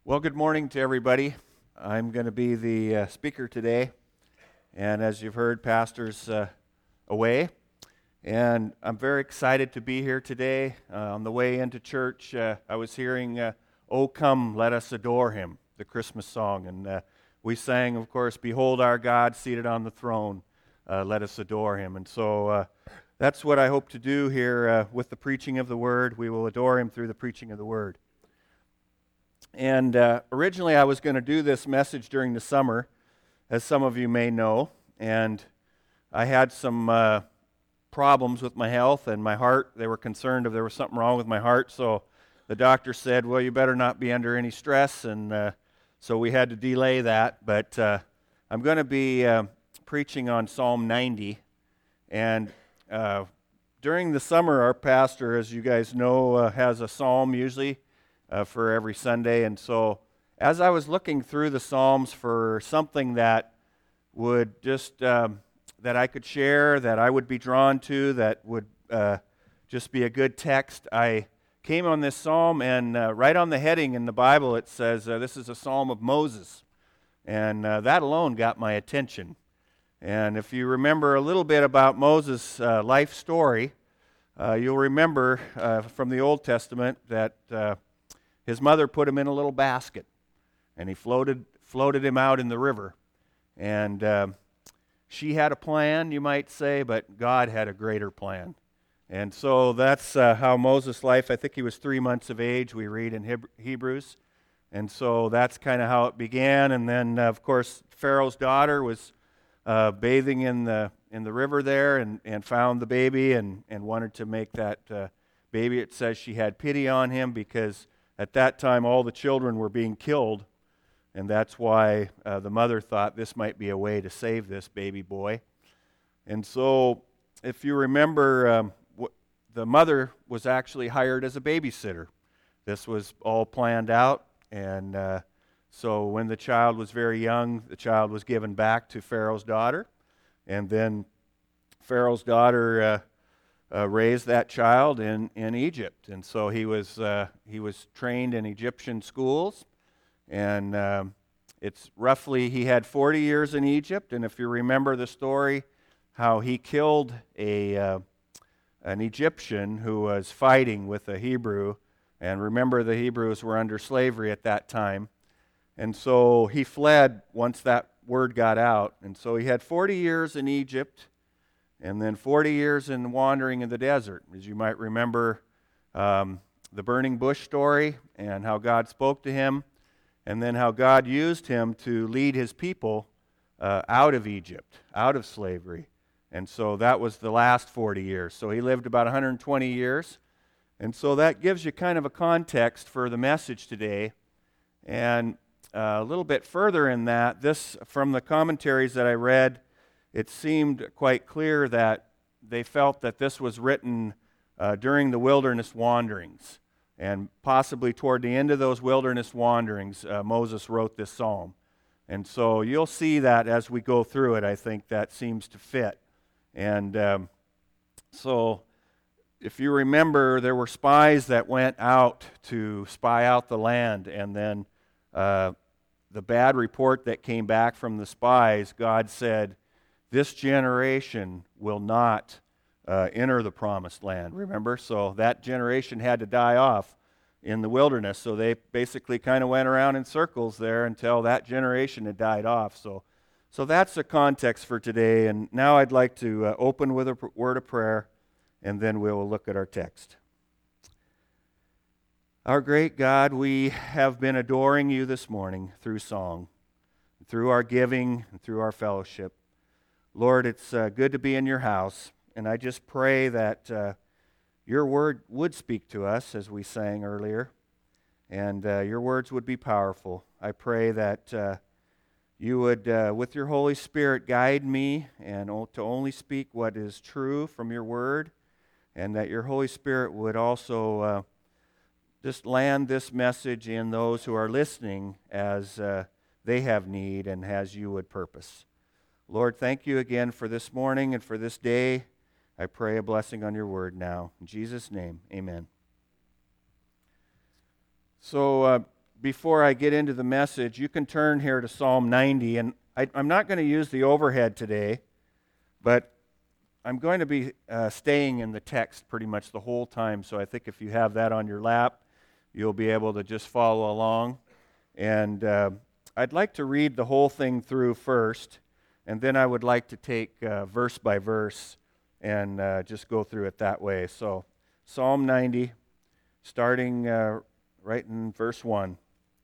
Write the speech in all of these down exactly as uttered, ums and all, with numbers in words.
Well, good morning to everybody. I'm going to be the uh, speaker today, and as you've heard, Pastor's uh, away, and I'm very excited to be here today. Uh, on the way into church, uh, I was hearing, uh, "Oh, come, let us adore Him," the Christmas song, and uh, we sang, of course, "Behold our God seated on the throne, uh, let us adore Him," and so uh, that's what I hope to do here uh, with the preaching of the Word. We will adore Him through the preaching of the Word. And uh, originally I was going to do this message during the summer, as some of you may know, and I had some uh, problems with my health and my heart. They were concerned if there was something wrong with my heart, so the doctor said, well, you better not be under any stress, and uh, so we had to delay that. But uh, I'm going to be uh, preaching on Psalm ninety, and uh, during the summer, our pastor, as you guys know, uh, has a psalm usually Uh, for every Sunday. And so as I was looking through the Psalms for something that would just, um, that I could share, that I would be drawn to, that would uh, just be a good text, I came on this Psalm, and uh, right on the heading in the Bible it says, uh, this is a Psalm of Moses. And uh, that alone got my attention. And if you remember a little bit about Moses' uh, life story, uh, you'll remember uh, from the Old Testament that uh, his mother put him in a little basket, and he floated floated him out in the river. And uh, she had a plan, you might say, but God had a greater plan. And so that's uh, how Moses' life, I think he was three months of age, we read in Heb- Hebrews. And so that's kind of how it began. And then, uh, of course, Pharaoh's daughter was uh, bathing in the in the river there and, and found the baby and, and wanted to make that uh, baby. It says she had pity on him because at that time, all the children were being killed, and that's why uh, the mother thought this might be a way to save this baby boy. And so, if you remember, um, w- the mother was actually hired as a babysitter. This was all planned out, and uh, so when the child was very young, the child was given back to Pharaoh's daughter, and then Pharaoh's daughter Uh, Uh, raised that child in, in Egypt, and so he was uh, he was trained in Egyptian schools, and um, it's roughly he had forty years in Egypt. And if you remember the story, how he killed a uh, an Egyptian who was fighting with a Hebrew, and remember the Hebrews were under slavery at that time, and so he fled once that word got out, and so he had forty years in Egypt. And then forty years in wandering in the desert. As you might remember, um, the burning bush story and how God spoke to him, and then how God used him to lead his people uh, out of Egypt, out of slavery. And so that was the last forty years. So he lived about one hundred twenty years. And so that gives you kind of a context for the message today. And uh, a little bit further in that, this from the commentaries that I read, it seemed quite clear that they felt that this was written uh, during the wilderness wanderings. And possibly toward the end of those wilderness wanderings, uh, Moses wrote this psalm. And so you'll see that as we go through it, I think that seems to fit. And um, so if you remember, there were spies that went out to spy out the land, and then uh, the bad report that came back from the spies, God said, this generation will not uh, enter the promised land, remember? So that generation had to die off in the wilderness. So they basically kind of went around in circles there until that generation had died off. So so that's the context for today. And now I'd like to uh, open with a pr- word of prayer, and then we'll look at our text. Our great God, we have been adoring you this morning through song, through our giving, and through our fellowship. Lord, it's uh, good to be in your house, and I just pray that uh, your word would speak to us, as we sang earlier, and uh, your words would be powerful. I pray that uh, you would, uh, with your Holy Spirit, guide me and to only speak what is true from your word, and that your Holy Spirit would also uh, just land this message in those who are listening as uh, they have need and as you would purpose. Lord, thank you again for this morning and for this day. I pray a blessing on your word now. In Jesus' name, amen. So uh, before I get into the message, you can turn here to Psalm ninety, and I, I'm not going to use the overhead today, but I'm going to be uh, staying in the text pretty much the whole time, so I think if you have that on your lap, you'll be able to just follow along. And uh, I'd like to read the whole thing through first, and then I would like to take uh, verse by verse and uh, just go through it that way. So, Psalm ninety, starting uh, right in verse one.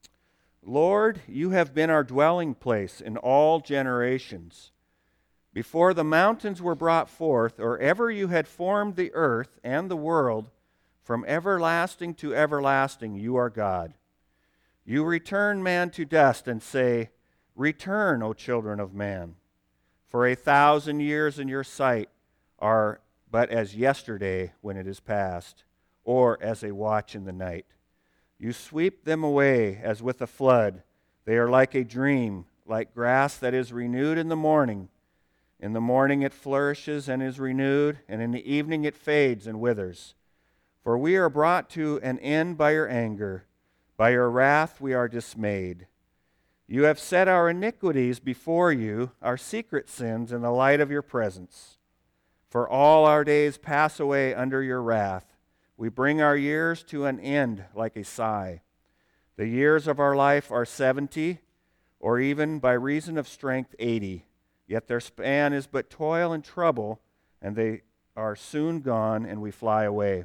Lord, you have been our dwelling place in all generations. Before the mountains were brought forth, or ever you had formed the earth and the world, from everlasting to everlasting you are God. You return man to dust and say, Return, O children of man. For a thousand years in your sight are but as yesterday when it is past, or as a watch in the night. You sweep them away as with a flood. They are like a dream, like grass that is renewed in the morning. In the morning it flourishes and is renewed, and in the evening it fades and withers. For we are brought to an end by your anger. By your wrath we are dismayed. You have set our iniquities before you, our secret sins in the light of your presence. For all our days pass away under your wrath. We bring our years to an end like a sigh. The years of our life are seventy, or even by reason of strength eighty. Yet their span is but toil and trouble, and they are soon gone, and we fly away.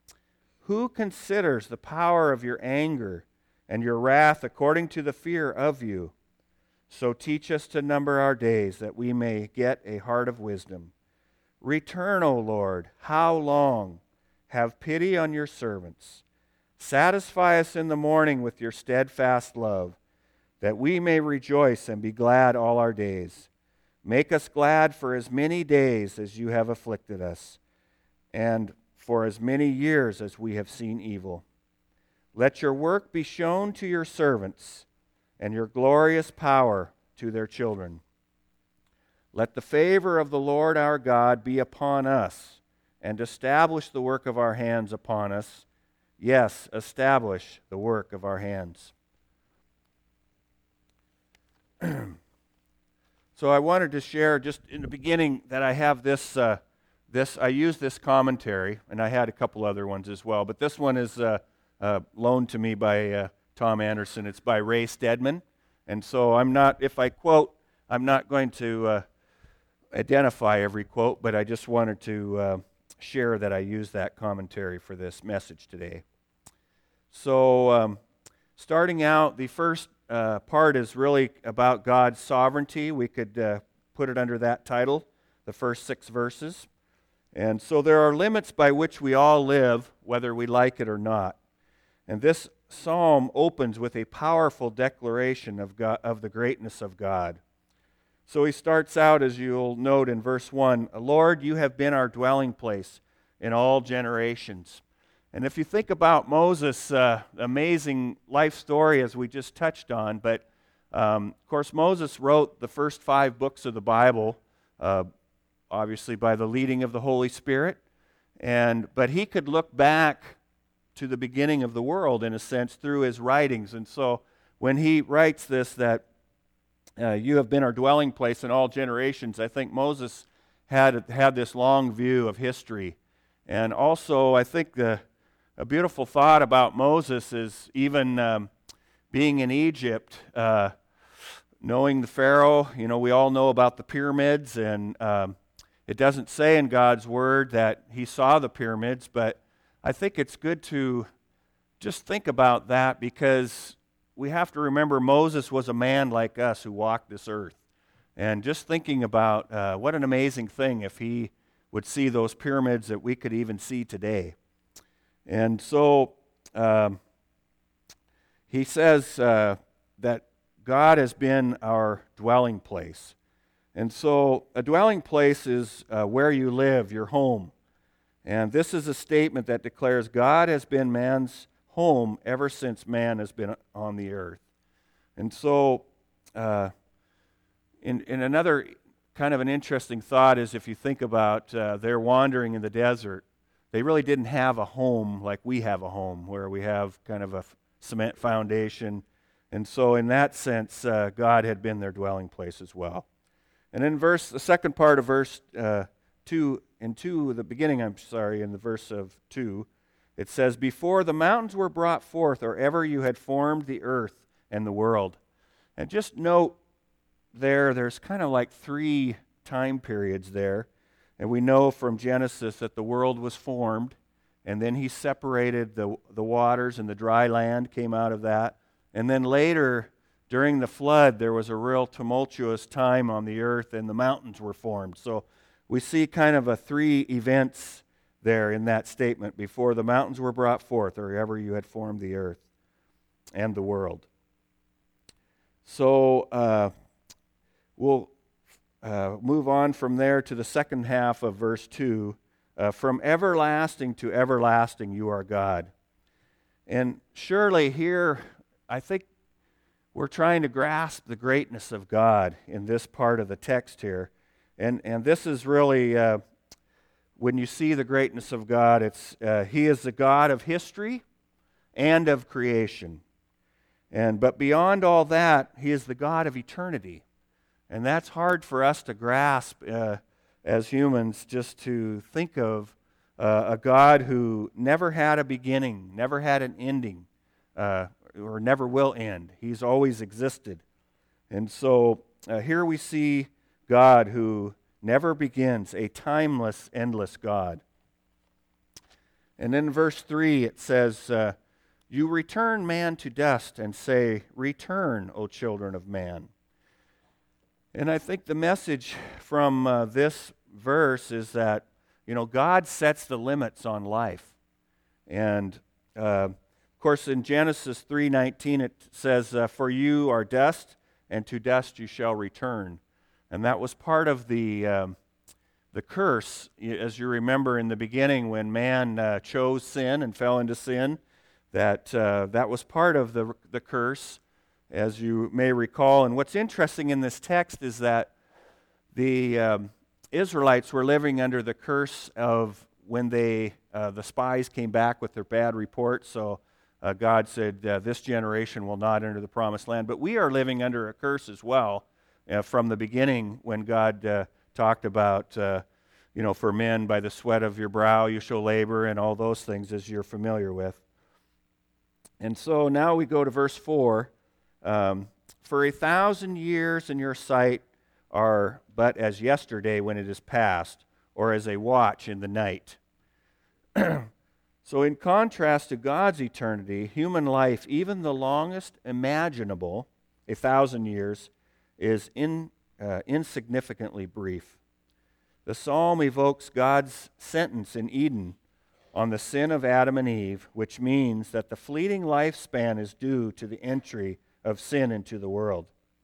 Who considers the power of your anger and your wrath according to the fear of you? So teach us to number our days, that we may get a heart of wisdom. Return, O Lord, how long? Have pity on your servants. Satisfy us in the morning with your steadfast love, that we may rejoice and be glad all our days. Make us glad for as many days as you have afflicted us, and for as many years as we have seen evil. Let your work be shown to your servants, and your glorious power to their children. Let the favor of the Lord our God be upon us, and establish the work of our hands upon us. Yes, establish the work of our hands. So I wanted to share just in the beginning that I have this, uh, this I use this commentary, and I had a couple other ones as well, but this one is uh, uh, loaned to me by uh, Tom Anderson. It's by Ray Stedman, and so I'm not, if I quote, I'm not going to uh, identify every quote, but I just wanted to uh, share that I use that commentary for this message today. So um, starting out, the first Uh, part is really about God's sovereignty. We could uh, put it under that title, the first six verses. And so there are limits by which we all live, whether we like it or not. And this psalm opens with a powerful declaration of God, of the greatness of God. So he starts out, as you'll note in verse one, Lord, you have been our dwelling place in all generations. And if you think about Moses' uh, amazing life story, as we just touched on, but um, of course Moses wrote the first five books of the Bible, uh, obviously by the leading of the Holy Spirit, and but he could look back to the beginning of the world, in a sense, through his writings. And so when he writes this, that uh, you have been our dwelling place in all generations, I think Moses had, had this long view of history. And also, I think the A beautiful thought about Moses is even um, being in Egypt, uh, knowing the Pharaoh. You know, we all know about the pyramids, and um, it doesn't say in God's Word that he saw the pyramids, but I think it's good to just think about that, because we have to remember Moses was a man like us who walked this earth. And just thinking about uh, what an amazing thing if he would see those pyramids that we could even see today. And so um, he says uh, that God has been our dwelling place. And so a dwelling place is uh, where you live, your home. And this is a statement that declares God has been man's home ever since man has been on the earth. And so uh, in, in another kind of an interesting thought is, if you think about uh, their wandering in the desert, they really didn't have a home like we have a home, where we have kind of a, cement foundation. And so in that sense, uh, God had been their dwelling place as well. And in verse, the second part of verse uh, two, in two, the beginning, I'm sorry, in the verse of two, it says, "Before the mountains were brought forth, or ever you had formed the earth and the world." And just note there, there's kind of like three time periods there. And we know from Genesis that the world was formed, and then he separated the, the waters, and the dry land came out of that. And then later, during the flood, there was a real tumultuous time on the earth, and the mountains were formed. So we see kind of a three events there in that statement: before the mountains were brought forth, or ever you had formed the earth and the world. So uh, we'll uh, move on from there to the second half of verse two. Uh, From everlasting to everlasting you are God. And surely here, I think we're trying to grasp the greatness of God in this part of the text here. And, and this is really, uh, when you see the greatness of God, it's uh, He is the God of history and of creation. And but beyond all that, He is the God of eternity. And that's hard for us to grasp uh, as humans, just to think of uh, a God who never had a beginning, never had an ending, uh, or never will end. He's always existed. And so uh, here we see God who never begins, a timeless, endless God. And in verse three it says, uh, "You return man to dust and say, 'Return, O children of man.'" And I think the message from uh, this verse is that, you know, God sets the limits on life. And uh, of course, in Genesis three nineteen it says, uh, "For you are dust, and to dust you shall return." And that was part of the um, the curse, as you remember in the beginning when man uh, chose sin and fell into sin. That uh, that was part of the the curse, as you may recall. And what's interesting in this text is that the um, Israelites were living under the curse of when they uh, the spies came back with their bad report. So uh, God said, uh, "This generation will not enter the promised land." But we are living under a curse as well uh, from the beginning, when God uh, talked about, uh, you know, for men, by the sweat of your brow you shall labor, and all those things, as you're familiar with. And so now we go to verse four. Um, "For a thousand years in your sight are but as yesterday when it is past, or as a watch in the night." So in contrast to God's eternity, human life, even the longest imaginable, a thousand years, is in, uh, insignificantly brief. The psalm evokes God's sentence in Eden on the sin of Adam and Eve, which means that the fleeting lifespan is due to the entry of sin into the world.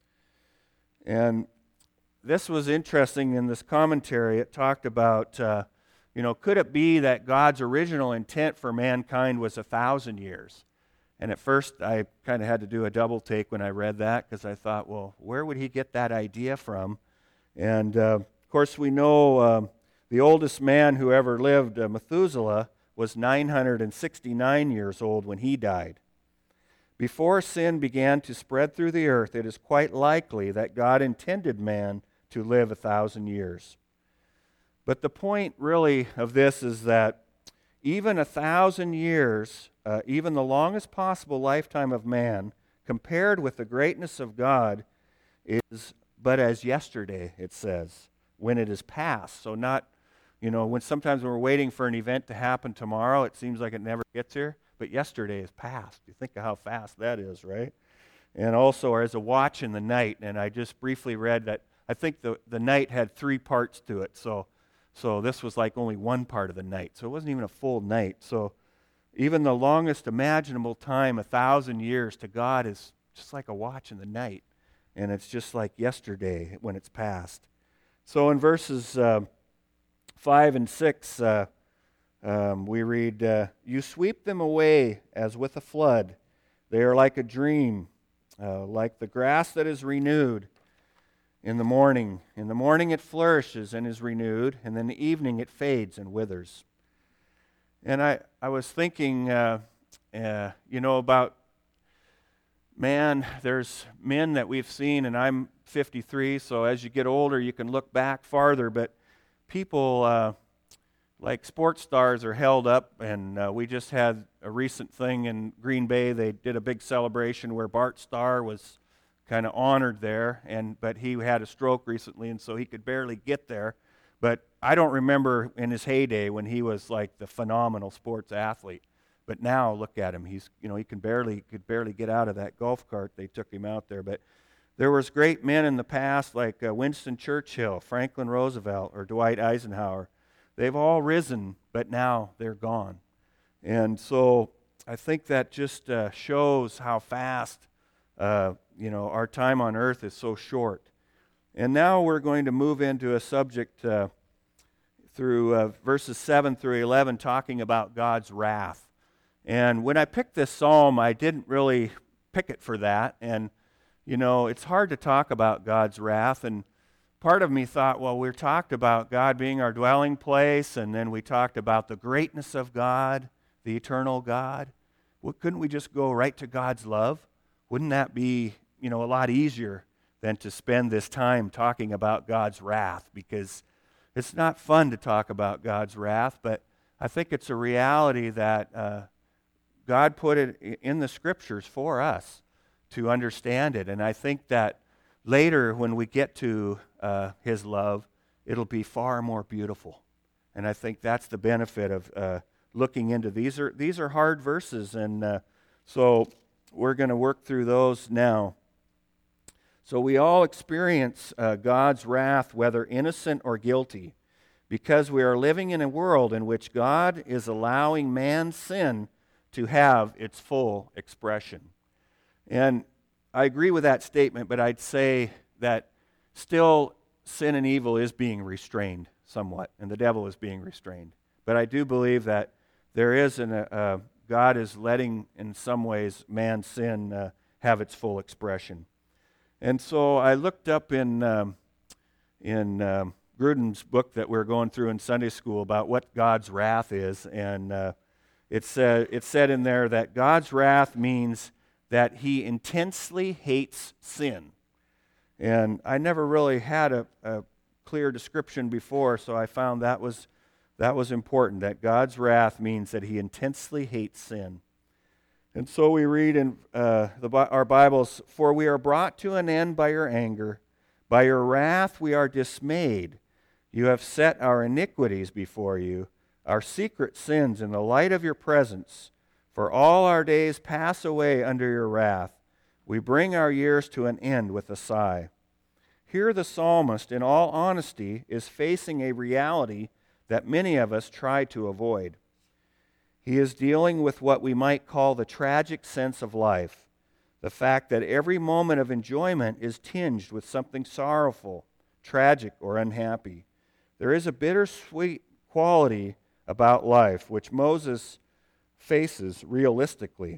And this was interesting in this commentary. It talked about, uh, you know, could it be that God's original intent for mankind was a thousand years? And at first I kind of had to do a double take when I read that, because I thought, well, where would he get that idea from? And uh, of course we know um, the oldest man who ever lived, uh, Methuselah, was nine hundred sixty-nine years old when he died. Before sin began to spread through the earth, it is quite likely that God intended man to live a thousand years. But the point really of this is that even a thousand years, uh, even the longest possible lifetime of man, compared with the greatness of God, is but as yesterday, it says, when it is past. So not, you know, when sometimes when we're waiting for an event to happen tomorrow, it seems like it never gets here, but yesterday is past. You think of how fast that is, right? And also as a watch in the night, and I just briefly read that I think the, the night had three parts to it, so so this was like only one part of the night, so it wasn't even a full night. So even the longest imaginable time, a thousand years, to God is just like a watch in the night, and it's just like yesterday when it's past. So in verses uh, five and six, uh, um, we read, uh, "You sweep them away as with a flood. They are like a dream, uh, like the grass that is renewed in the morning. In the morning it flourishes and is renewed, and in the evening it fades and withers." And I, I was thinking, uh, uh, you know, about man, there's men that we've seen, and I'm fifty-three, so as you get older, you can look back farther, but people uh, like sports stars are held up, and uh, we just had a recent thing in Green Bay. They did a big celebration where Bart Starr was kind of honored there, and but he had a stroke recently, and so he could barely get there. But I don't remember in his heyday when he was like the phenomenal sports athlete. But now look at him. He's, you know, he can barely could barely get out of that golf cart. They took him out there. But there was great men in the past like uh, Winston Churchill, Franklin Roosevelt, or Dwight Eisenhower. They've all risen, but now they're gone. And so I think that just uh, shows how fast, uh, you know, our time on earth is so short. And now we're going to move into a subject uh, through uh, verses seven through eleven, talking about God's wrath. And when I picked this psalm, I didn't really pick it for that. And, you know, it's hard to talk about God's wrath. And part of me thought, well, we talked about God being our dwelling place, and then we talked about the greatness of God, the eternal God. Well, couldn't we just go right to God's love? Wouldn't that be, you know, a lot easier than to spend this time talking about God's wrath? Because it's not fun to talk about God's wrath, but I think it's a reality that uh, God put it in the Scriptures for us to understand it. And I think that later when we get to uh, His love, it'll be far more beautiful. And I think that's the benefit of uh, looking into these. Are these are hard verses, and uh, so we're going to work through those now. So we all experience uh, God's wrath, whether innocent or guilty, because we are living in a world in which God is allowing man's sin to have its full expression. And I agree with that statement, but I'd say that still sin and evil is being restrained somewhat, and the devil is being restrained. But I do believe that there is an, uh, God is letting, in some ways, man's sin uh, have its full expression. And so I looked up in um, in um, Gruden's book that we're going through in Sunday school about what God's wrath is, and uh, it said it said in there that God's wrath means that He intensely hates sin. And I never really had a, a clear description before, so I found that was that was important. That God's wrath means that He intensely hates sin. And so we read in uh, the, our Bibles, "For we are brought to an end by your anger. By your wrath we are dismayed. You have set our iniquities before you, our secret sins in the light of your presence. For all our days pass away under your wrath. We bring our years to an end with a sigh." Here the psalmist, in all honesty, is facing a reality that many of us try to avoid. He is dealing with what we might call the tragic sense of life, the fact that every moment of enjoyment is tinged with something sorrowful, tragic, or unhappy. There is a bittersweet quality about life which Moses faces realistically.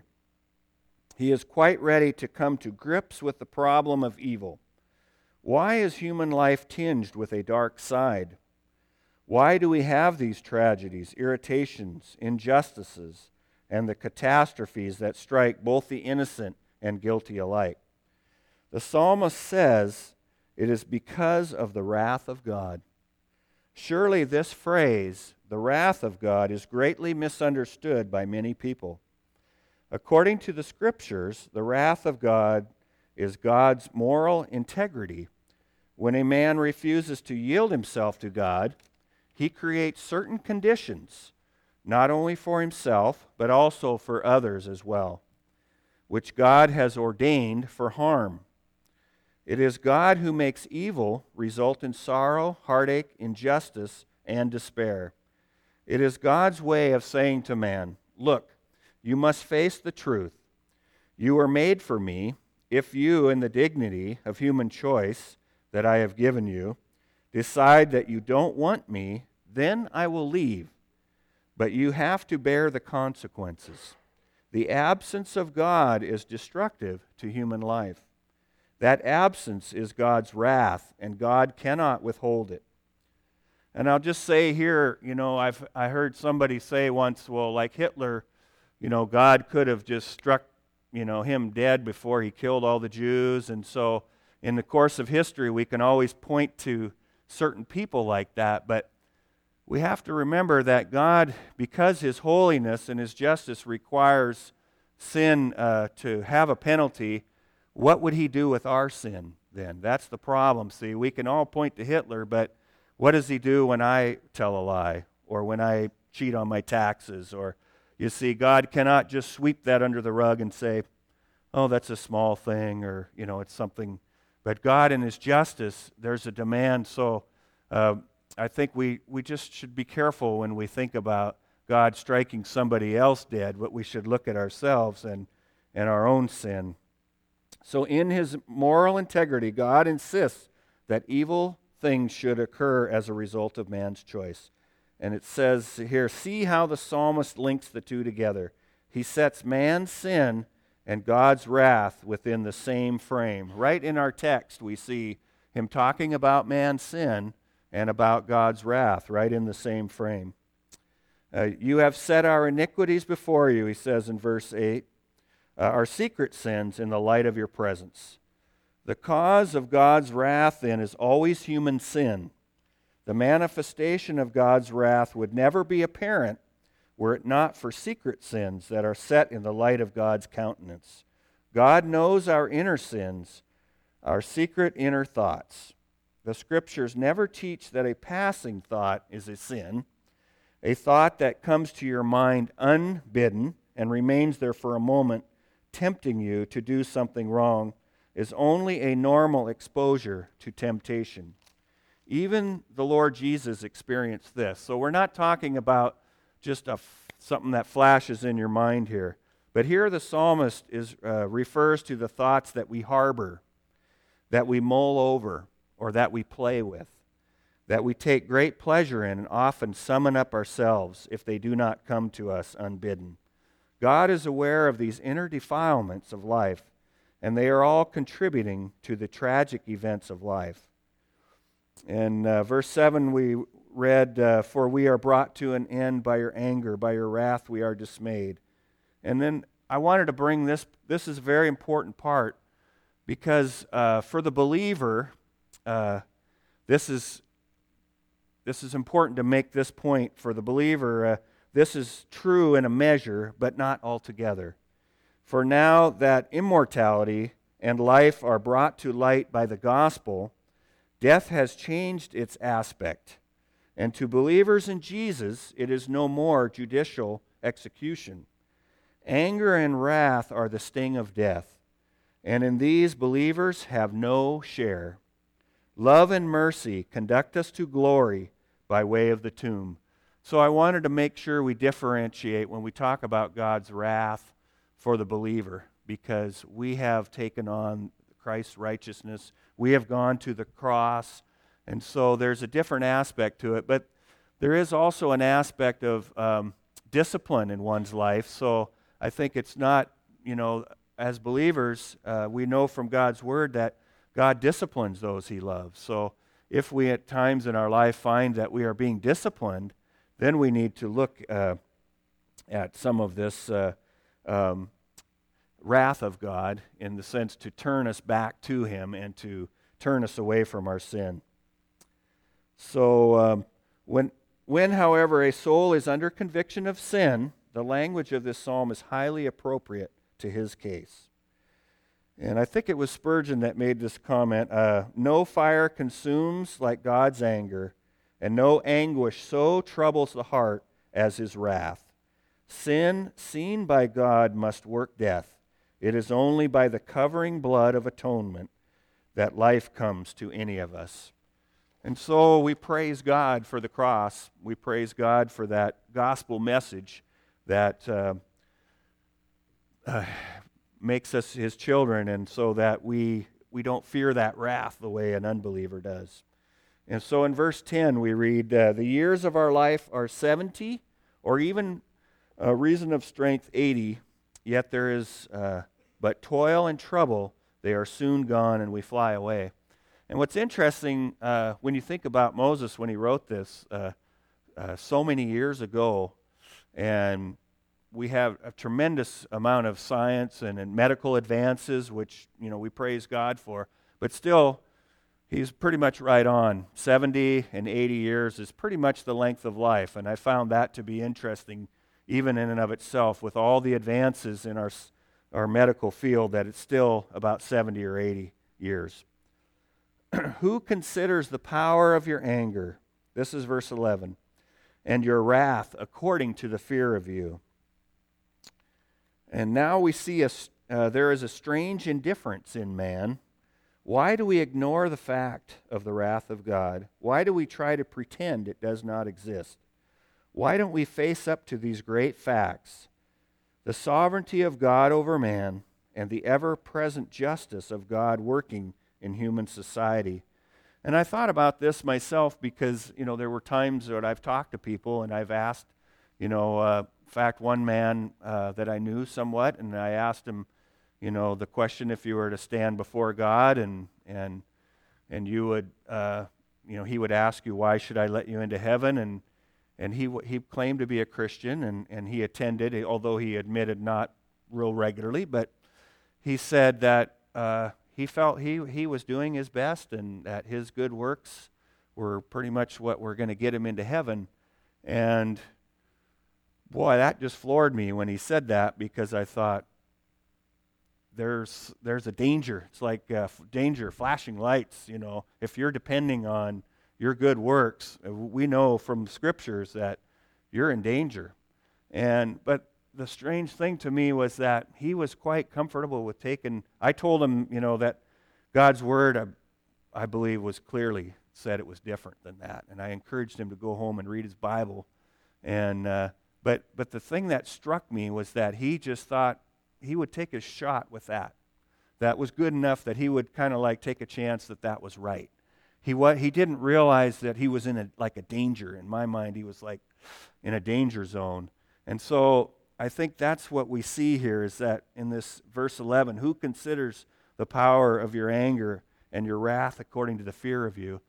He is quite ready to come to grips with the problem of evil. Why is human life tinged with a dark side? Why do we have these tragedies, irritations, injustices, and the catastrophes that strike both the innocent and guilty alike? The psalmist says it is because of the wrath of God. Surely this phrase, the wrath of God, is greatly misunderstood by many people. According to the Scriptures, the wrath of God is God's moral integrity. When a man refuses to yield himself to God, He creates certain conditions, not only for himself, but also for others as well, which God has ordained for harm. It is God who makes evil result in sorrow, heartache, injustice, and despair. It is God's way of saying to man, "Look, you must face the truth. You are made for me. If you, in the dignity of human choice that I have given you, decide that you don't want me, then I will leave. But you have to bear the consequences. The absence of God is destructive to human life. That absence is God's wrath, and God cannot withhold it." And I'll just say here, you know, I've I heard somebody say once, well, like Hitler, you know, God could have just struck, you know, him dead before he killed all the Jews. And so in the course of history, we can always point to certain people like that. But we have to remember that God, because his holiness and his justice requires sin uh, to have a penalty, what would he do with our sin then? That's the problem. See, we can all point to Hitler, but what does he do when I tell a lie or when I cheat on my taxes? Or, you see, God cannot just sweep that under the rug and say, oh, that's a small thing, or, you know, it's something. But God in his justice, there's a demand. So uh, I think we, we just should be careful when we think about God striking somebody else dead, but we should look at ourselves and, and our own sin. So in his moral integrity, God insists that evil things should occur as a result of man's choice. And it says here, see how the psalmist links the two together. He sets man's sin and God's wrath within the same frame. Right in our text, we see him talking about man's sin and about God's wrath, right in the same frame. Uh, you have set our iniquities before you, he says in verse eight, uh, our secret sins in the light of your presence. The cause of God's wrath, then, is always human sin. The manifestation of God's wrath would never be apparent were it not for secret sins that are set in the light of God's countenance. God knows our inner sins, our secret inner thoughts. The Scriptures never teach that a passing thought is a sin. A thought that comes to your mind unbidden and remains there for a moment, tempting you to do something wrong, is only a normal exposure to temptation. Even the Lord Jesus experienced this. So we're not talking about just a, something that flashes in your mind here. But here the psalmist is, uh, refers to the thoughts that we harbor, that we mull over, or that we play with, that we take great pleasure in and often summon up ourselves if they do not come to us unbidden. God is aware of these inner defilements of life, and they are all contributing to the tragic events of life. In uh, verse seven we read, uh, for we are brought to an end by your anger, by your wrath we are dismayed. And then I wanted to bring this, this is a very important part, because uh, for the believer, uh, this is this is important to make this point. For the believer, uh, this is true in a measure, but not altogether. For now that immortality and life are brought to light by the gospel, death has changed its aspect. And to believers in Jesus, it is no more judicial execution. Anger and wrath are the sting of death, and in these believers have no share. Love and mercy conduct us to glory by way of the tomb. So I wanted to make sure we differentiate when we talk about God's wrath for the believer, because we have taken on Christ's righteousness. We have gone to the cross, and so there's a different aspect to it. But there is also an aspect of um, discipline in one's life. So I think it's not, you know, as believers, uh, we know from God's word that God disciplines those he loves. So if we at times in our life find that we are being disciplined, then we need to look uh, at some of this uh, um, wrath of God, in the sense to turn us back to him and to turn us away from our sin. So um, when, when, however, a soul is under conviction of sin, the language of this psalm is highly appropriate to his case. And I think it was Spurgeon that made this comment, uh, no fire consumes like God's anger, and no anguish so troubles the heart as his wrath. Sin seen by God must work death. It is only by the covering blood of atonement that life comes to any of us. And so we praise God for the cross. We praise God for that gospel message that uh, uh, makes us his children, and so that we, we don't fear that wrath the way an unbeliever does. And so in verse ten we read, uh, the years of our life are seventy, or even a reason of strength eighty, yet there is uh, but toil and trouble, they are soon gone and we fly away. And what's interesting, uh, when you think about Moses when he wrote this uh, uh, so many years ago, and we have a tremendous amount of science and, and medical advances, which, you know, we praise God for. But still, he's pretty much right on. seventy and eighty years is pretty much the length of life. And I found that to be interesting, even in and of itself, with all the advances in our, our medical field, that it's still about seventy or eighty years. Who considers the power of your anger? This is verse eleven. And your wrath according to the fear of you. And now we see a, uh, there is a strange indifference in man. Why do we ignore the fact of the wrath of God? Why do we try to pretend it does not exist? Why don't we face up to these great facts? The sovereignty of God over man and the ever-present justice of God working in human society. And I thought about this myself because, you know, there were times that I've talked to people and I've asked, you know, uh, in fact, one man uh, that I knew somewhat, and I asked him, you know, the question, if you were to stand before God and and and you would, uh, you know, he would ask you, why should I let you into heaven? And and he he claimed to be a Christian, and, and he attended, although he admitted not real regularly, but he said that uh, he felt he, he was doing his best and that his good works were pretty much what were going to get him into heaven. And boy, that just floored me when he said that, because I thought, there's there's a danger. It's like uh, danger, flashing lights, you know. If you're depending on your good works, we know from scriptures that you're in danger. And but the strange thing to me was that he was quite comfortable with taking, I told him, you know, that God's word, I, I believe, was clearly said it was different than that. And I encouraged him to go home and read his Bible. And uh, but but the thing that struck me was that he just thought he would take a shot with that. That was good enough that he would kind of like take a chance that that was right. He wa- he didn't realize that he was in a, like a danger. In my mind, he was like in a danger zone. And so I think that's what we see here, is that in this verse eleven, who considers the power of your anger and your wrath according to the fear of you?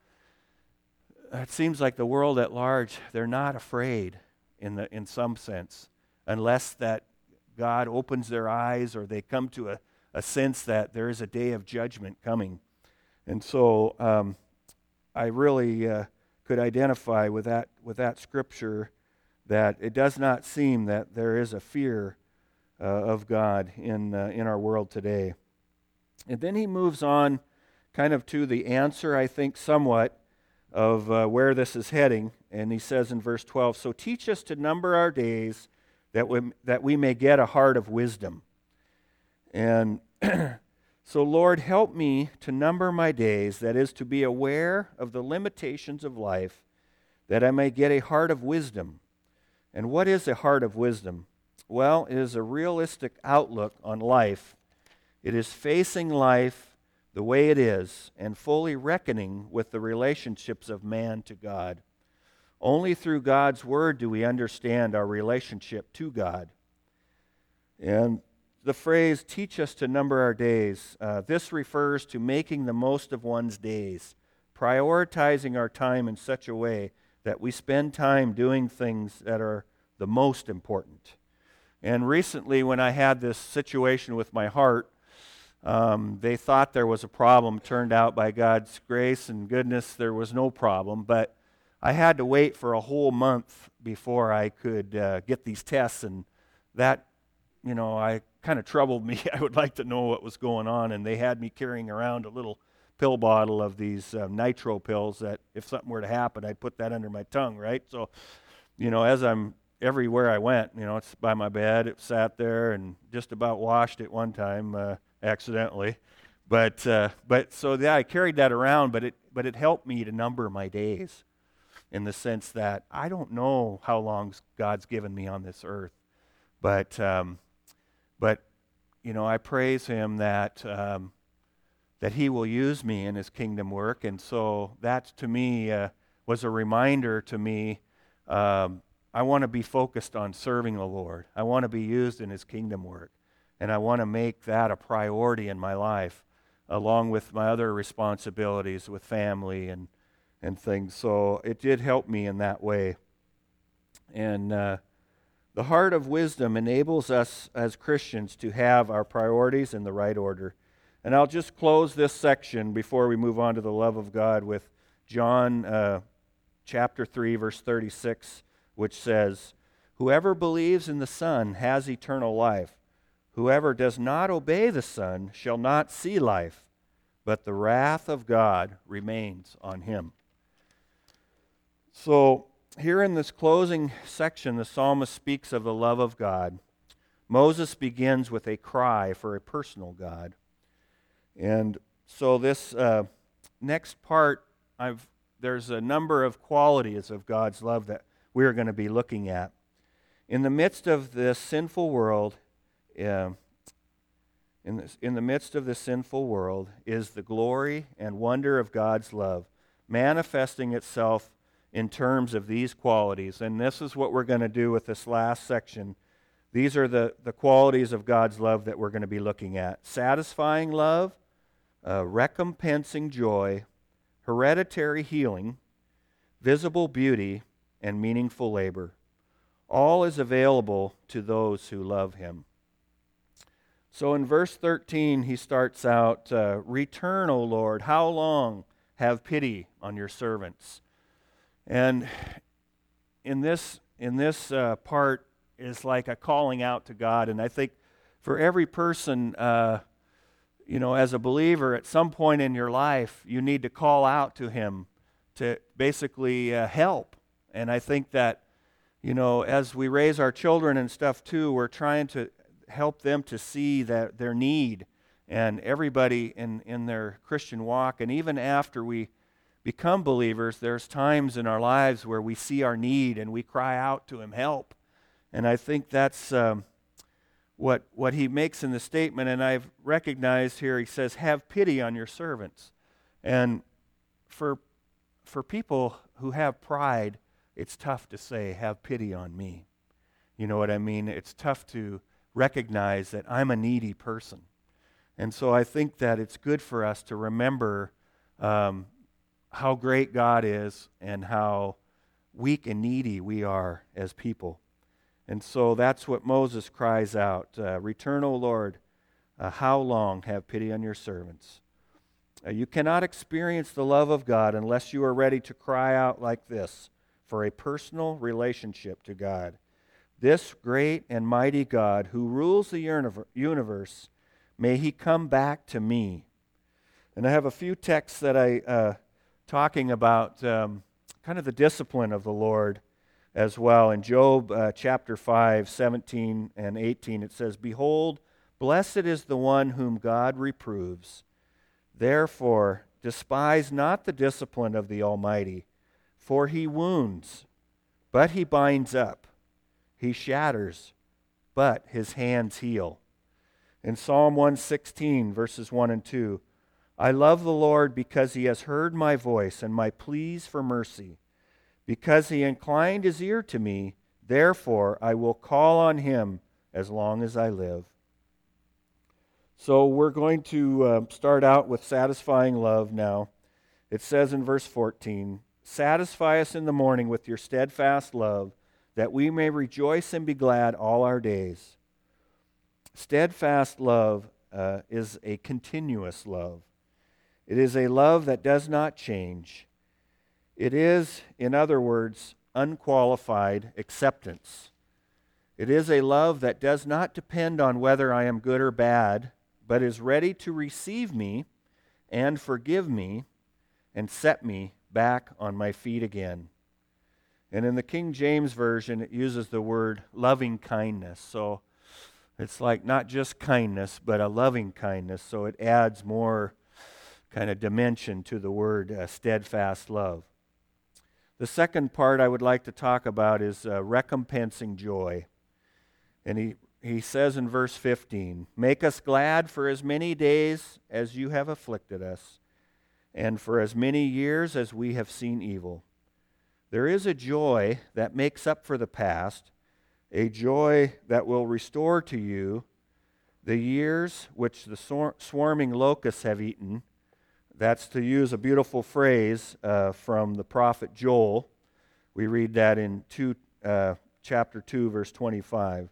It seems like the world at large, they're not afraid in the in some sense, unless that God opens their eyes or they come to a, a sense that there is a day of judgment coming. And so um, I really uh, could identify with that with that scripture, that it does not seem that there is a fear uh, of God in uh, in our world today. And then he moves on kind of to the answer, I think, somewhat of uh, where this is heading. And he says in verse twelve, so teach us to number our days, that we, that we may get a heart of wisdom. And so, Lord, help me to number my days, that is, to be aware of the limitations of life, that I may get a heart of wisdom. And what is a heart of wisdom? Well, it is a realistic outlook on life. It is facing life the way it is and fully reckoning with the relationships of man to God. Only through God's Word do we understand our relationship to God. And the phrase, teach us to number our days, uh, this refers to making the most of one's days, prioritizing our time in such a way that we spend time doing things that are the most important. And recently, when I had this situation with my heart, um, they thought there was a problem. Turned out, by God's grace and goodness, there was no problem. But I had to wait for a whole month before I could uh, get these tests, and that, you know, I kind of troubled me. I would like to know what was going on, and they had me carrying around a little pill bottle of these uh, nitro pills that if something were to happen, I'd put that under my tongue, right? So, you know, as I'm everywhere I went, you know, it's by my bed, it sat there, and just about washed it one time uh, accidentally. But uh, but so yeah, I carried that around, but it but it helped me to number my days, in the sense that I don't know how long God's given me on this earth, but um, but you know, I praise Him that um, that He will use me in His kingdom work, and so that to me uh, was a reminder to me. Um, I want to be focused on serving the Lord. I want to be used in His kingdom work, and I want to make that a priority in my life, along with my other responsibilities with family and and things. So it did help me in that way. And uh, The heart of wisdom enables us as Christians to have our priorities in the right order. And I'll just close this section before we move on to the love of God with John uh, chapter three, verse thirty-six, which says, "Whoever believes in the Son has eternal life. Whoever does not obey the Son shall not see life, but the wrath of God remains on him." So, here in this closing section, the psalmist speaks of the love of God. Moses begins with a cry for a personal God. And so this uh, next part, I've, there's a number of qualities of God's love that we're going to be looking at. In the midst of this sinful world, uh, in, this, in the midst of this sinful world is the glory and wonder of God's love, manifesting itself in terms of these qualities. And this is what we're going to do with this last section. These are the, the qualities of God's love that we're going to be looking at. Satisfying love, uh, recompensing joy, hereditary healing, visible beauty, and meaningful labor. All is available to those who love him. So in verse thirteen, he starts out, uh, "Return, O Lord, how long? Have pity on your servants." And in this in this uh, part is like a calling out to God. And I think for every person, uh, you know, as a believer, at some point in your life, you need to call out to him to basically uh, help. And I think that, you know, as we raise our children and stuff too, we're trying to help them to see that their need, and everybody in, in their Christian walk, and even after we become believers, there's times in our lives where we see our need and we cry out to him, help. And I think that's um, what what he makes in the statement, and I've recognized here, he says, "Have pity on your servants." And for for people who have pride, it's tough to say, "Have pity on me." You know what I mean? It's tough to recognize that I'm a needy person. And so I think that it's good for us to remember um, how great God is and how weak and needy we are as people. And so that's what Moses cries out, uh, "Return, O Lord, uh, how long? Have pity on your servants." Uh, you cannot experience the love of God unless you are ready to cry out like this for a personal relationship to God. This great and mighty God who rules the universe, may he come back to me. And I have a few texts that I uh, talking about um, kind of the discipline of the Lord as well. In Job uh, chapter five, seventeen and eighteen, it says, "Behold, blessed is the one whom God reproves. Therefore, despise not the discipline of the Almighty, for he wounds, but he binds up. He shatters, but his hands heal." In Psalm one sixteen, verses one and two, "I love the Lord because he has heard my voice and my pleas for mercy. Because he inclined his ear to me, therefore I will call on him as long as I live." So we're going to uh, start out with satisfying love now. It says in verse fourteen, "Satisfy us in the morning with your steadfast love, that we may rejoice and be glad all our days." Steadfast love uh, is a continuous love. It is a love that does not change. It is, in other words, unqualified acceptance. It is a love that does not depend on whether I am good or bad, but is ready to receive me and forgive me and set me back on my feet again. And in the King James Version, it uses the word loving kindness. So it's like not just kindness, but a loving kindness. So it adds more kind of dimension to the word uh, steadfast love. The second part I would like to talk about is uh, recompensing joy. And he, he says in verse fifteen, "Make us glad for as many days as you have afflicted us, and for as many years as we have seen evil." There is a joy that makes up for the past, a joy that will restore to you the years which the swar- swarming locusts have eaten. That's, to use a beautiful phrase uh, from the prophet Joel. We read that in two, uh, chapter two, verse twenty-five.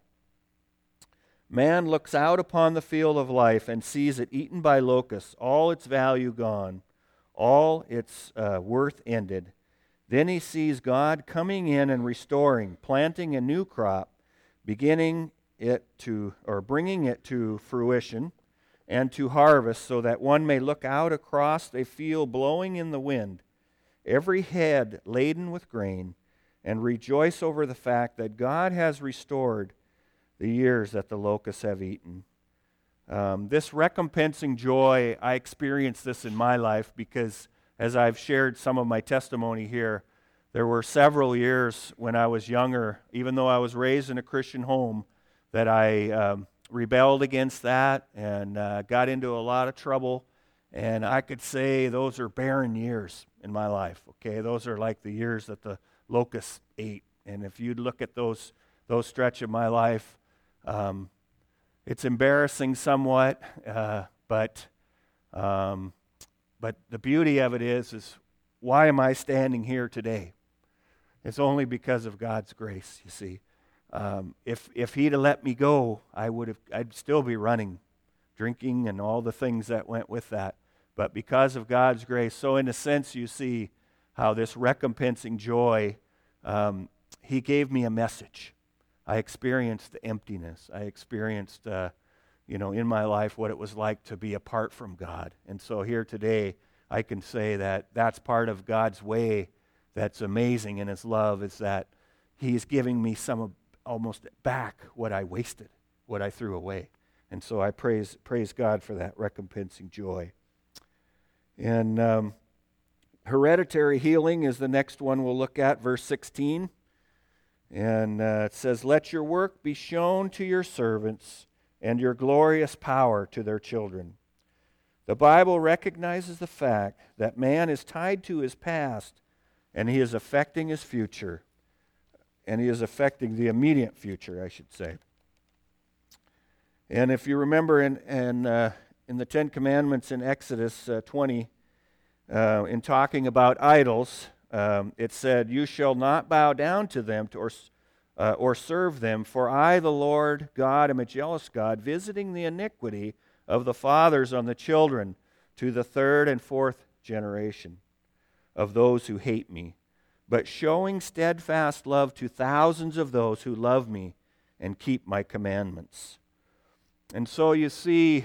Man looks out upon the field of life and sees it eaten by locusts, all its value gone, all its uh, worth ended. Then he sees God coming in and restoring, planting a new crop, beginning it to, or bringing it to fruition and to harvest, so that one may look out across a field blowing in the wind, every head laden with grain, and rejoice over the fact that God has restored the years that the locusts have eaten. Um, this recompensing joy, I experienced this in my life because as I've shared some of my testimony here, there were several years when I was younger, even though I was raised in a Christian home, that I um, rebelled against that and uh, got into a lot of trouble. And I could say those are barren years in my life, okay? Those are like the years that the locusts ate. And if you look at those those stretch of my life, Um, it's embarrassing somewhat, uh, but um, but the beauty of it is, is why am I standing here today? It's only because of God's grace, you see. Um, if if He'd have let me go, I would have. I'd still be running, drinking, and all the things that went with that. But because of God's grace, so in a sense, you see how this recompensing joy. Um, he gave me a message. I experienced the emptiness. I experienced, uh, you know, in my life what it was like to be apart from God. And so here today, I can say that that's part of God's way that's amazing in His love, is that He's giving me some of, almost back what I wasted, what I threw away. And so I praise praise God for that recompensing joy. And um, hereditary healing is the next one we'll look at, verse sixteen. And uh, it says, "Let your work be shown to your servants, and your glorious power to their children." The Bible recognizes the fact that man is tied to his past, and he is affecting his future. And he is affecting the immediate future, I should say. And if you remember in, in, uh, in the Ten Commandments in Exodus uh, twenty, uh, in talking about idols, Um, it said, "You shall not bow down to them to, or, uh, or serve them, for I, the Lord God, am a jealous God, visiting the iniquity of the fathers on the children to the third and fourth generation of those who hate me, but showing steadfast love to thousands of those who love me and keep my commandments." And so you see,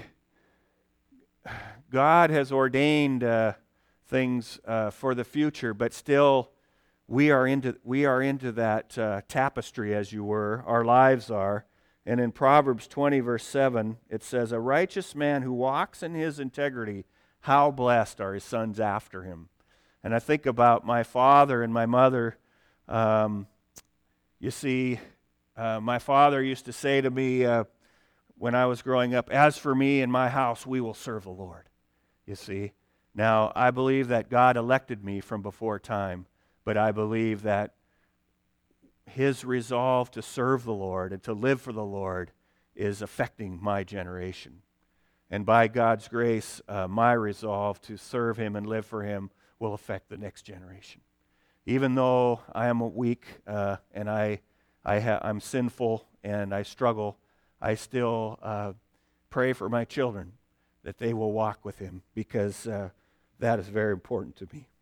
God has ordained uh, things uh, for the future, but still we are into we are into that uh, tapestry, as you were. Our lives are. And in Proverbs twenty, verse seven, it says, "A righteous man who walks in his integrity, how blessed are his sons after him." And I think about my father and my mother. Um, you see, uh, my father used to say to me uh, when I was growing up, "As for me and my house, we will serve the Lord." You see. Now, I believe that God elected me from before time, but I believe that His resolve to serve the Lord and to live for the Lord is affecting my generation. And by God's grace, uh, my resolve to serve Him and live for Him will affect the next generation. Even though I am weak uh, and I, I ha- I'm sinful and I struggle, I still uh, pray for my children that they will walk with Him, because uh, that is very important to me.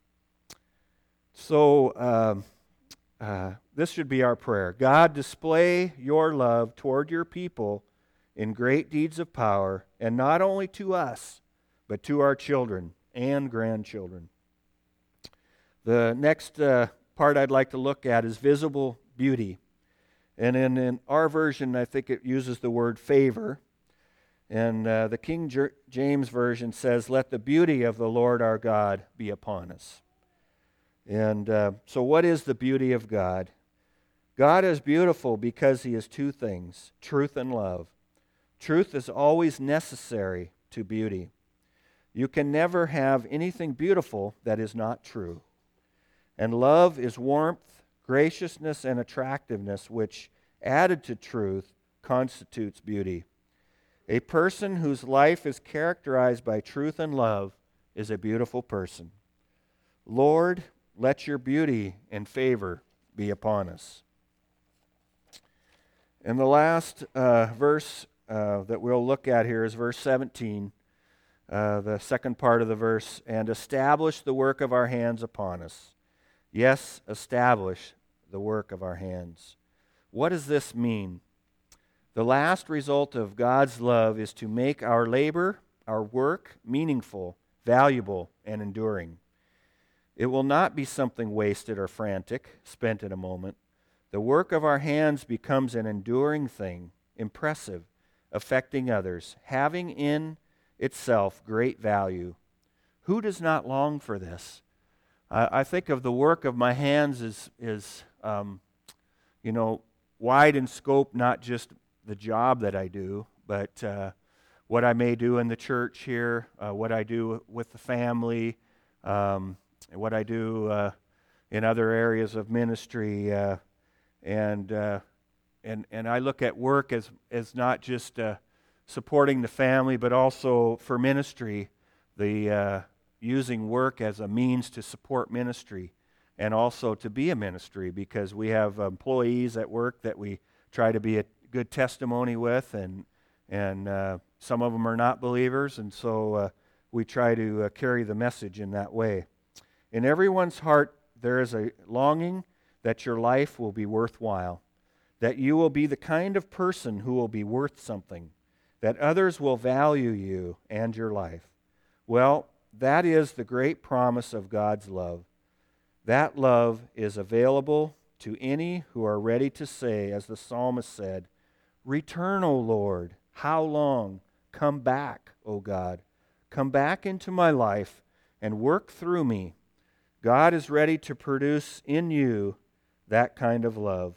So um, uh, this should be our prayer. God, display your love toward your people in great deeds of power, and not only to us, but to our children and grandchildren. The next uh, part I'd like to look at is visible beauty. And in, in our version, I think it uses the word favor. And uh, the King James Version says, "Let the beauty of the Lord our God be upon us." And uh, so what is the beauty of God? God is beautiful because He is two things, truth and love. Truth is always necessary to beauty. You can never have anything beautiful that is not true. And love is warmth, graciousness, and attractiveness, which, added to truth, constitutes beauty. A person whose life is characterized by truth and love is a beautiful person. Lord, let your beauty and favor be upon us. And the last uh, verse uh, that we'll look at here is verse seventeen, uh, the second part of the verse, and establish the work of our hands upon us. Yes, establish the work of our hands. What does this mean? The last result of God's love is to make our labor, our work, meaningful, valuable, and enduring. It will not be something wasted or frantic, spent in a moment. The work of our hands becomes an enduring thing, impressive, affecting others, having in itself great value. Who does not long for this? I, I think of the work of my hands as, is, um, you know, wide in scope, not just the job that I do, but uh, what I may do in the church here, uh, what I do with the family, um, what I do uh, in other areas of ministry, uh, and uh, and and I look at work as as not just uh, supporting the family, but also for ministry, the uh, using work as a means to support ministry, and also to be a ministry, because we have employees at work that we try to be a good testimony with, and and uh, some of them are not believers, and so uh, we try to uh, carry the message in that way. In everyone's heart there is a longing that your life will be worthwhile, that you will be the kind of person who will be worth something, that others will value you and your life. Well, that is the great promise of God's love. That love is available to any who are ready to say, as the psalmist said, "Return, O Lord, how long? Come back, O God. Come back into my life and work through me." God is ready to produce in you that kind of love.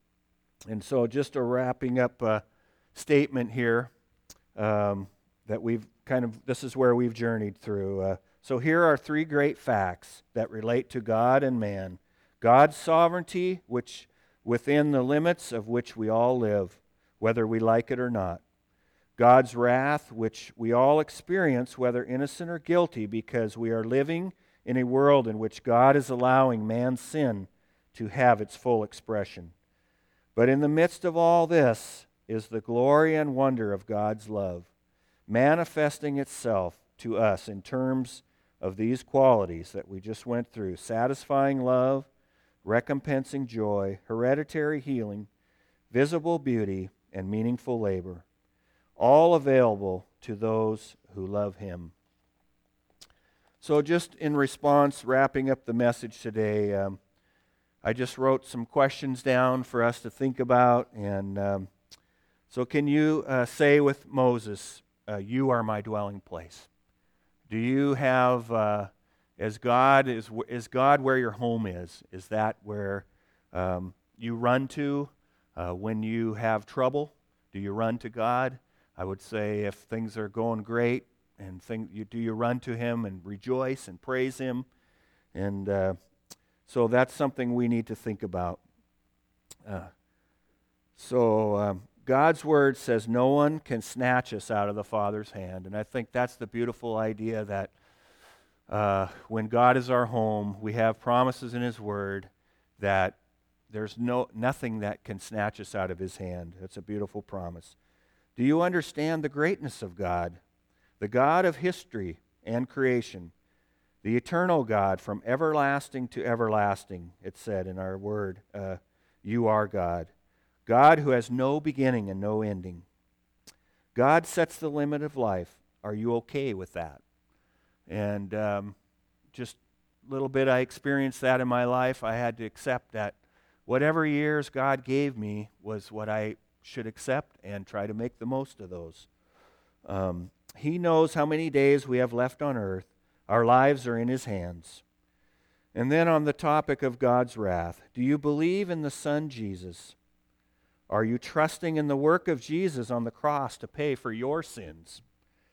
And so just a wrapping up uh, statement here um, that we've kind of, this is where we've journeyed through. Uh, so here are three great facts that relate to God and man. God's sovereignty, which within the limits of which we all live, whether we like it or not. God's wrath, which we all experience, whether innocent or guilty, because we are living in a world in which God is allowing man's sin to have its full expression. But in the midst of all this is the glory and wonder of God's love, manifesting itself to us in terms of these qualities that we just went through: satisfying love, recompensing joy, hereditary healing, visible beauty, and meaningful labor, all available to those who love Him. So just in response, wrapping up the message today, um, I just wrote some questions down for us to think about. And um, so can you uh, say with Moses, uh, "You are my dwelling place"? Do you have, uh, as God, is, is God where your home is? Is that where um, you run to uh, when you have trouble? Do you run to God? I would say if things are going great, and thing, you, do you run to Him and rejoice and praise Him? And uh, so that's something we need to think about. Uh, so um, God's Word says no one can snatch us out of the Father's hand. And I think that's the beautiful idea, that uh, when God is our home, we have promises in His Word that there's no nothing that can snatch us out of His hand. That's a beautiful promise. Do you understand the greatness of God? The God of history and creation, the eternal God from everlasting to everlasting, it said in our word, uh, you are God. God who has no beginning and no ending. God sets the limit of life. Are you okay with that? And um, just a little bit, I experienced that in my life. I had to accept that whatever years God gave me was what I should accept and try to make the most of those. Um, He knows how many days we have left on earth. Our lives are in His hands. And then on the topic of God's wrath, do you believe in the Son Jesus? Are you trusting in the work of Jesus on the cross to pay for your sins?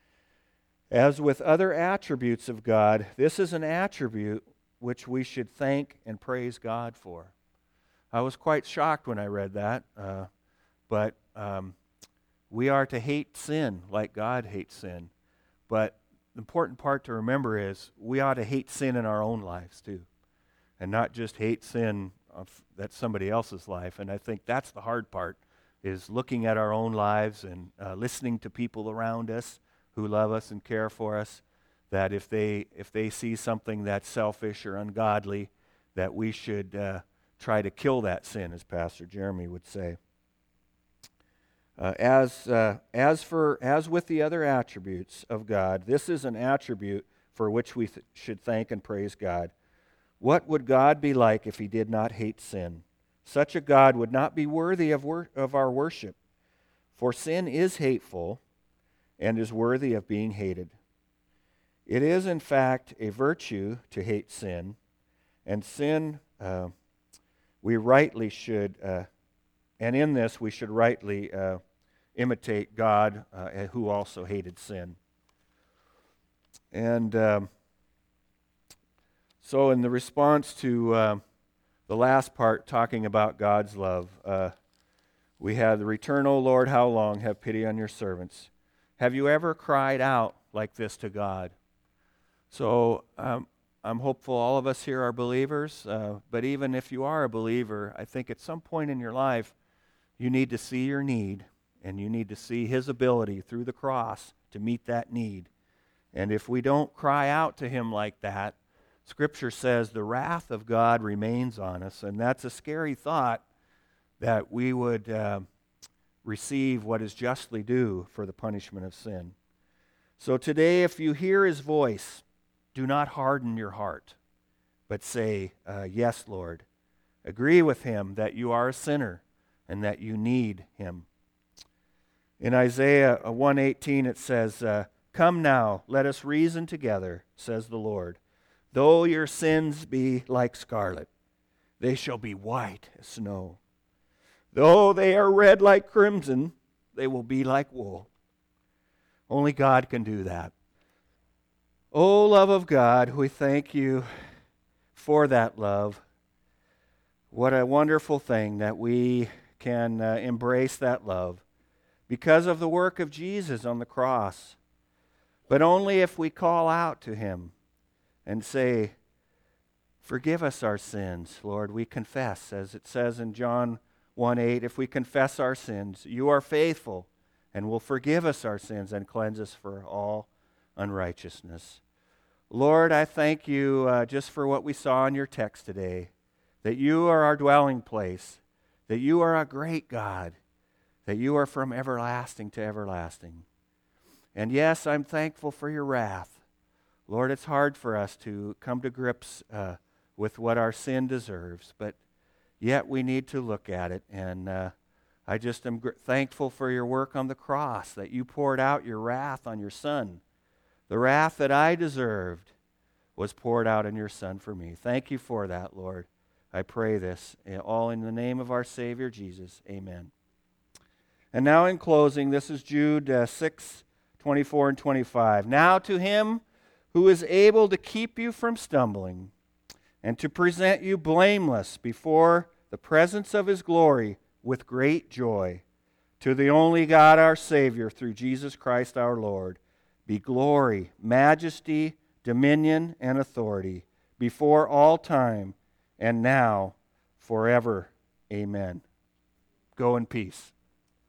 As with other attributes of God, this is an attribute which we should thank and praise God for. I was quite shocked when I read that, uh, but um, we are to hate sin like God hates sin. But the important part to remember is we ought to hate sin in our own lives too, and not just hate sin of, that's somebody else's life. And I think that's the hard part, is looking at our own lives and uh, listening to people around us who love us and care for us, that if they if they see something that's selfish or ungodly, that we should uh, try to kill that sin, as Pastor Jeremy would say. Uh, as uh, as for as with the other attributes of God, this is an attribute for which we th- should thank and praise God. What would God be like if he did not hate sin? Such a God would not be worthy of wor- of our worship, for sin is hateful and is worthy of being hated. It is, in fact, a virtue to hate sin, and sin uh, we rightly should, uh, and in this we should rightly uh, imitate God, uh, who also hated sin. And um, so in the response to uh, the last part, talking about God's love, uh, we had the return, O Lord, how long? Have pity on your servants. Have you ever cried out like this to God? So um, I'm hopeful all of us here are believers, uh, but even if you are a believer, I think at some point in your life, you need to see your need, and you need to see his ability through the cross to meet that need. And if we don't cry out to him like that, Scripture says the wrath of God remains on us, and that's a scary thought, that we would uh, receive what is justly due for the punishment of sin. So today, if you hear his voice, do not harden your heart, but say, uh, yes, Lord. Agree with him that you are a sinner and that you need him. In Isaiah one eighteen it says, uh, come now, let us reason together, says the Lord. Though your sins be like scarlet, they shall be white as snow. Though they are red like crimson, they will be like wool. Only God can do that. O love of God, we thank you for that love. What a wonderful thing that we can uh, embrace that love because of the work of Jesus on the cross. But only if we call out to him and say, forgive us our sins, Lord, we confess. As it says in John one eight, if we confess our sins, you are faithful and will forgive us our sins and cleanse us for all unrighteousness. Lord, I thank you uh, just for what we saw in your text today, that you are our dwelling place, that you are a great God, that you are from everlasting to everlasting. And yes, I'm thankful for your wrath. Lord, it's hard for us to come to grips uh, with what our sin deserves, but yet we need to look at it. And uh, I just am gr- thankful for your work on the cross, that you poured out your wrath on your Son. The wrath that I deserved was poured out on your Son for me. Thank you for that, Lord. I pray this all in the name of our Savior, Jesus. Amen. And now in closing, this is Jude uh, six, twenty-four and twenty-five. Now to him who is able to keep you from stumbling and to present you blameless before the presence of his glory with great joy, to the only God our Savior through Jesus Christ our Lord, be glory, majesty, dominion, and authority before all time and now forever. Amen. Go in peace.